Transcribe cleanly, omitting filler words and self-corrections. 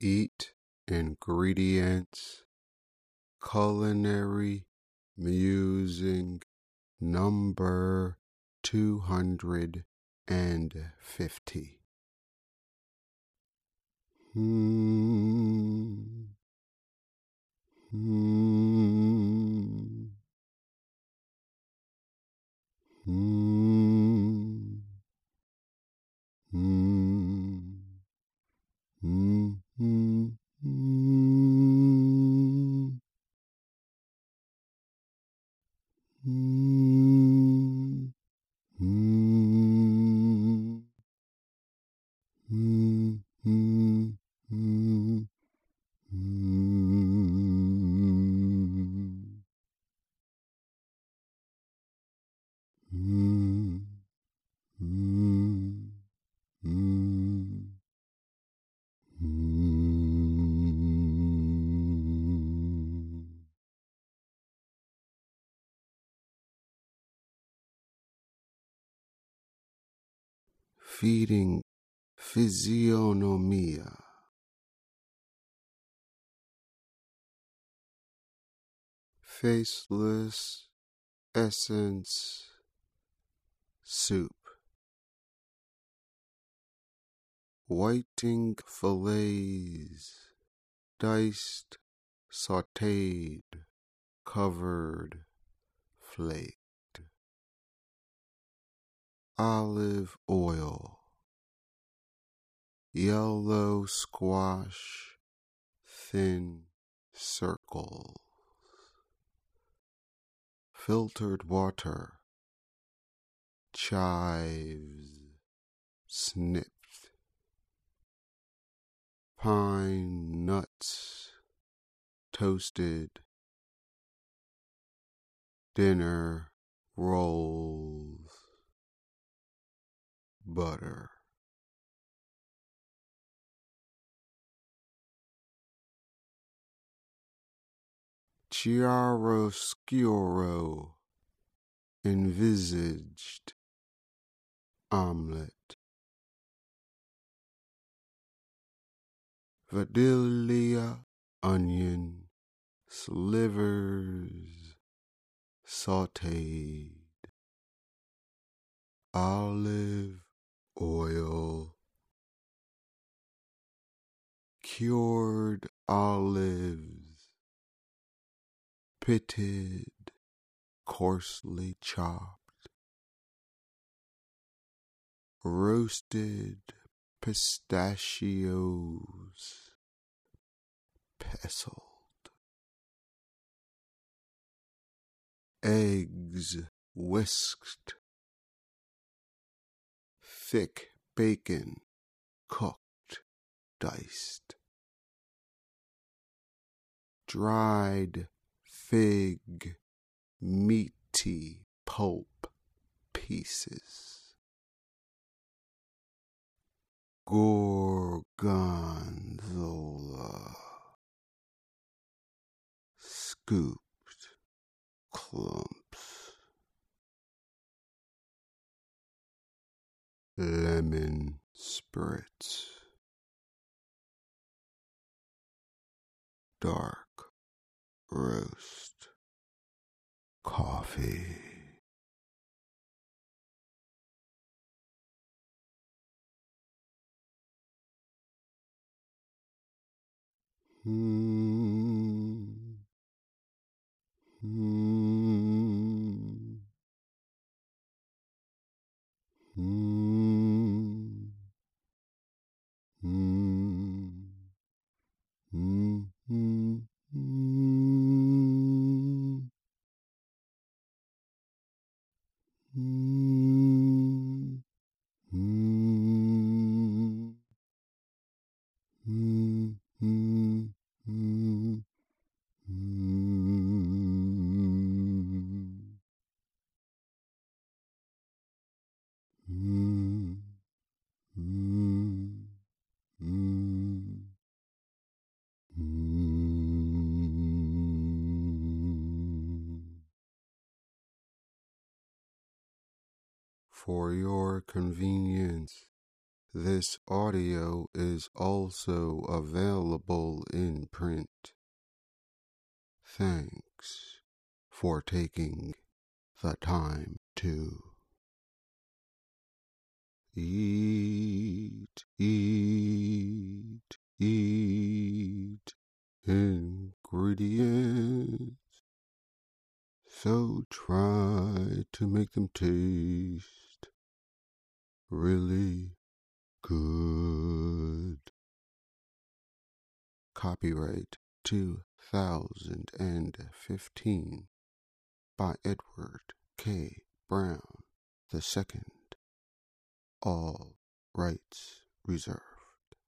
Eat ingredients, culinary musing number 250. Hmm. Hmm. Hmm. Hmm. Hmm. Hmm. Hmm. Hmm. Hmm. Hmm. Hmm. Hmm. Hmm. Hmm. Hmm. Feeding physiognomia, faceless essence soup, whiting fillets, diced, sautéed, covered, flaked, olive oil, yellow squash, thin circles, filtered water, chives, snipped, pine nuts, toasted, dinner rolls, butter. Chiaroscuro, envisaged, omelette. Vadalia, onion, slivers, sauteed. Olive oil, cured olives, pitted, coarsely chopped, roasted pistachios, pestled, eggs whisked, thick bacon cooked, diced, dried fig, meaty pulp pieces, gorgonzola, scooped clumps, lemon spritz, dark roast, coffee. Hmm. Hmm. Hmm. Hmm. Hmm. Hmm. Hmm. Hmm. Hmm. Hmm. Hmm. Hmm. Hmm. Hmm. Hmm. For your convenience, This audio is also available in print. Thanks for taking the time to eat ingredients. So try to make them taste really good. Copyright 2015 by Edward K. Brown II. All rights reserved.